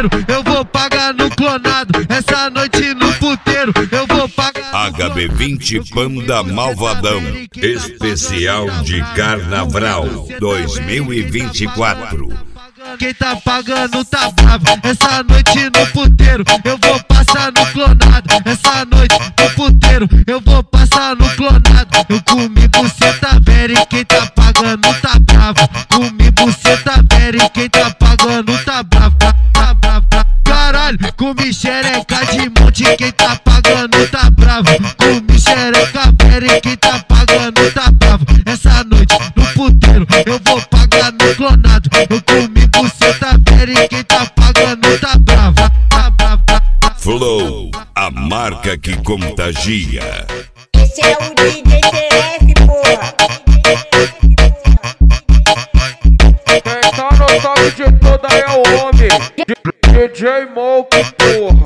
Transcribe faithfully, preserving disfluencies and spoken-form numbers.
puteiro, eu vou pagar no clonado. Essa noite no puteiro, eu vou pagar. H B vinte Panda Malvadão, especial de Carnaval dois mil e vinte e quatro. Quem tá pagando tá bravo. Essa noite no puteiro, eu vou passar no clonado. Essa noite no puteiro, eu vou passar no clonado. Eu comi buceta vera e quem tá pagando tá bravo. Comi buceta vera e quem tá pagando tá bravo. Tá, tá bravo, tá. Caralho, comi xereca de monte, quem tá pagando tá bravo. Comi xereca vera e quem tá pagando tá bravo. Essa noite no puteiro, eu vou pagar no clonado. Eu comi buceta vera e quem tá pagando tá bravo. Tá bravo, tá. Flow, a marca que contagia. Esse é o D J T F, porra. Quem tá no toque de toda é o homem D J Moke, porra.